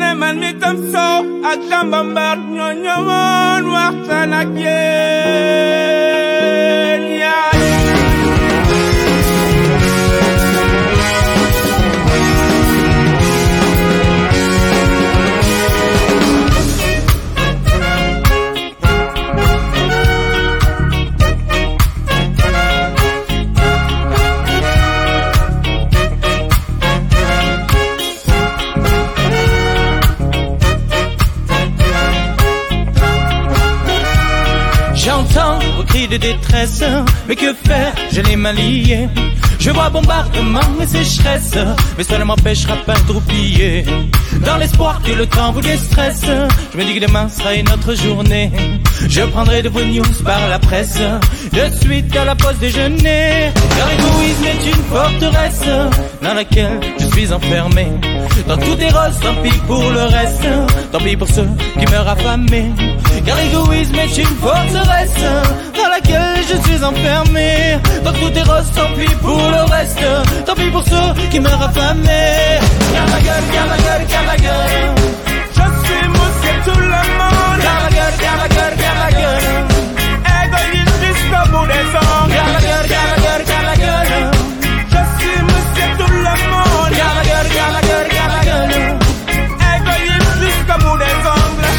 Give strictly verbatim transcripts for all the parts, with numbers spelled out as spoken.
mene man mi tam so ak jambambar ñoo ñëwoon waxtaan ak yéen yaay. J'entends vos cris de détresse, mais que faire, je l'ai mal lié. Je vois bombardement et sécheresse, mais cela m'empêchera pas de oublier. Dans l'espoir que le temps vous déstresse, je me dis que demain sera une autre journée. Je prendrai de vos news par la presse, de suite à la pause déjeuner. Car l'égoïsme est une forteresse dans laquelle je suis enfermé. Dans tout est rose, tant pis pour le reste, tant pis pour ceux qui meurent affamés. Car l'égoïsme est une forteresse dans laquelle je suis enfermé. Dans tout est rose, tant pis pour le reste, tant pis pour ceux qui meurent affamés. Car ma gueule, car ma gueule, car ma gueule, je suis moussé tout le monde. car ma gueule, car ma gueule, car ma gueule, Égoïste jusqu'au bout des ongles. car ma gueule, car ma gueule, car ma gueule, Je suis moussé tout le monde. car ma gueule, car ma gueule, car ma gueule. Égoïste jusqu'au bout des ongles.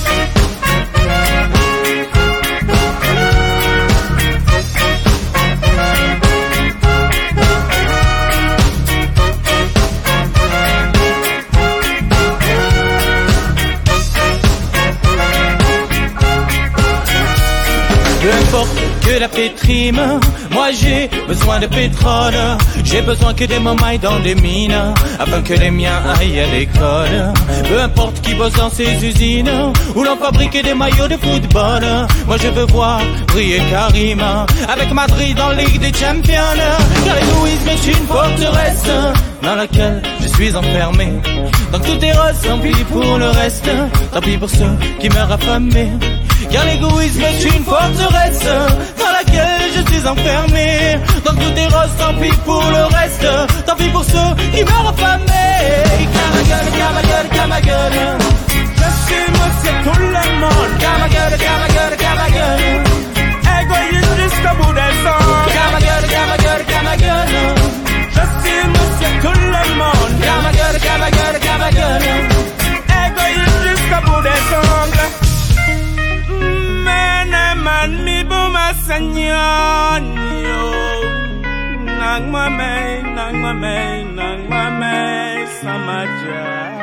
Peu importe que la pétrime, moi j'ai besoin de pétrole. J'ai besoin que des mômes aillent dans des mines, afin que les miens aillent à l'école. Peu importe qui bosse dans ces usines, où l'on fabrique des maillots de football. Moi je veux voir briller Karim, avec Madrid en Ligue des Champions. Car l'égoïsme est une forteresse dans laquelle je suis enfermé. Donc tout est rose, tant pis pour le reste, tant pis pour ceux qui meurent affamés. Car l'égoïsme est une forteresse dans laquelle je suis enfermé. Donc tout est rose, tant pis pour le reste, tant pis pour ceux qui meurent affamés. Car ma gueule, car ma gueule, car ma gueule, Je suis moussé tout le monde. car ma gueule, car ma gueule, car ma gueule, Égoïste jusqu'au bout des ongles. car ma gueule, car ma gueule, car ma gueule, Je suis moussé tout le monde. car ma gueule, car ma gueule, car ma gueule. Égoïste jusqu'au bout des ongles. Mene man mi buma sanyanyo. Nang mame, nang mame, nang mame samaja.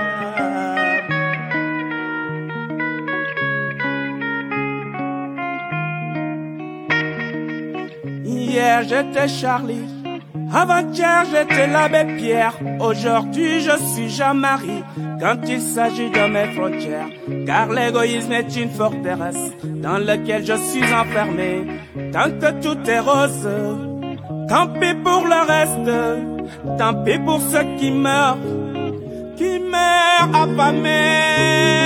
Hier j'étais Charlie, avant-hier j'étais l'abbé Pierre, aujourd'hui je suis Jean-Marie. Quand il s'agit de mes frontières, car l'égoïsme est une forteresse dans laquelle je suis enfermé. Tant que tout est rose, tant pis pour le reste, tant pis pour ceux qui meurent, qui meurent affamés.